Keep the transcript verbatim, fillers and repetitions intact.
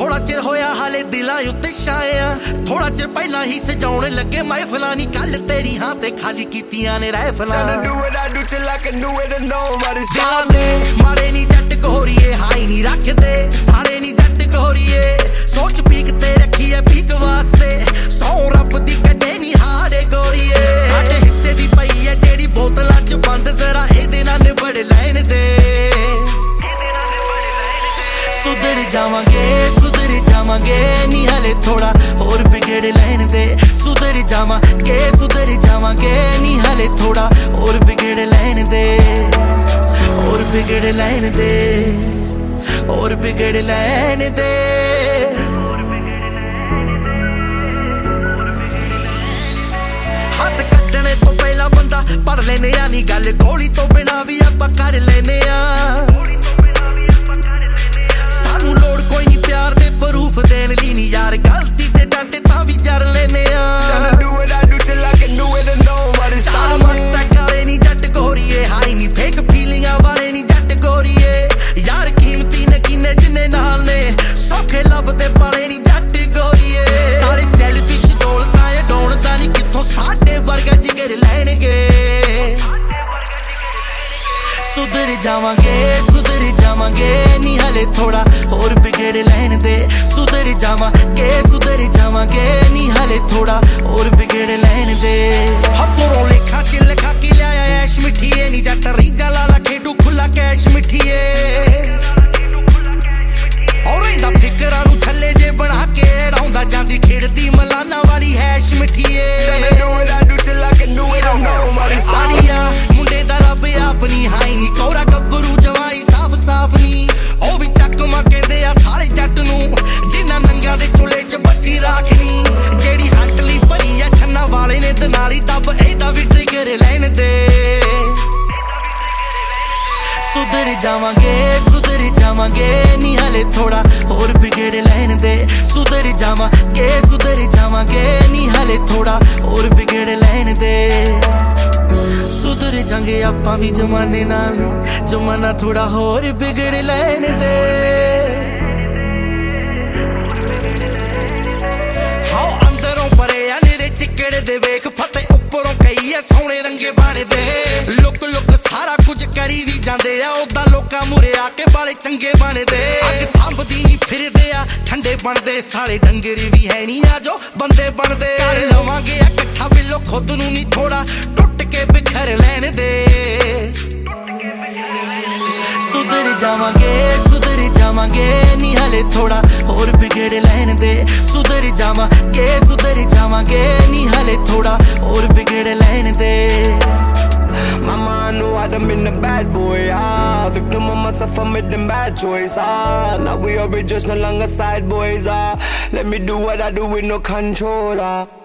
थोड़ा चिर होया हाले दिलां उत्ते छाया थोड़ा चिर पहला ही सजाउण लगे महफिलां नी कल तेरी हां ते खाली कीतियां ने रहफिलां दिलां दे माड़े नी जट गोरीए हाई नी रखदे साड़े नी जट गोरीए सोच पीक ते रखी है पीक वास्ते सौ रब दी कदे नी हारे गोरीए साडे हिस्से दी पई है जेड़ी बोतलां च बंद जरा इहदे नाल निबड़ लैण दे सुधर जावांगे सुधर जावांगे नी हले थोड़ा और बिगड़ लैण दे सुधर जावांगे सुधर जावांगे नी हले थोड़ा और बिगड़ लैण दे और बिगड़ लैण दे और बिगड़ लैण दे हाथ कट्टने तो पहला बंदा पढ़ लेने आ नी गल गोली तो बिना भी आपां कर लेने आ लोड़ कोई नहीं प्यार दे प्रूफ देन ली नी यार गलती ते डांटे तां भी जर लेने आ सारा मस्त काले नी जट गोरीए हाई नी फेक फीलिंगां वाले नी जट गोरीए यार कीमती ने किन्ने जिन्ने नाल ने सौखे लभदे पाले नी जट गोरीए सारे सेल्फिश दौलतां ए डोणदा नी कित्थों साडे वर्गा जिगर लैणगे सुधर जावांगे सुधर जावांगे नी हले थोड़ा और बिगड़ लैण दे सुधर जावांगे सुधर जावांगे नी हले थोड़ा और बिगड़ लैण दे हथों लेखा च लिखा के लिया ऐश मिठिए नी जट रीजा लाला खेडू खुला कैश मिठिए और इंदा फिकरां नू थल्ले जे बना के डाउंदा जांदी खेड़दी मलाना वाली हैश मिठिए आड़िया मुंडे दा रब अपनी हाई नी कौरा गब्बरू जवाई साफ साफ नी ओ भी चकमा कहंदे आ सारे जट नू जिन्ना नंगियां दे चुले च बच्ची राखनी जेड़ी हंटली भरी आ छन्ना वाले ने दनाली दब एदा भी ट्रिगर लैण दे सुधर जावांगे सुधर जावांगे नी हले थोड़ा और बिगड़ लैण दे सुधर जावांगे सुधर जावांगे नी हले थोड़ा और बिगड़ लैण दे सुधर जांगे आपां भी जमाने नाल जमाना थोड़ा होर बिगड़ लैण दे हाओ अंदरों परे आ निरे चिकड़ दे वेख फते उपरों कई आ सोहणे रंगे बनदे लुक लुक सारा कुछ करी भी जांदे आ ओदा लोकां मुरे आके बाले चंगे बनदे अग सांभदी नी फिरदे आ ठंडे बनदे सारे डंगर भी है नी आ जो बंदे बनदे कर लवांगे आ इकट्ठा बिलो खुद नू नी थोड़ा टुट के बिखर लैण दे सुधर जावांगे सुधर जावांगे नी हले थोड़ा और बिगड़ लैण दे सुधर जावांगे सुधर जावांगे नी हले थोड़ा और बिगड़ लैण दे Mama, I know I done been a bad boy, ah victim of myself, I made them bad choice, ah now we are just no longer side boys, ah let me do what I do with no control, ah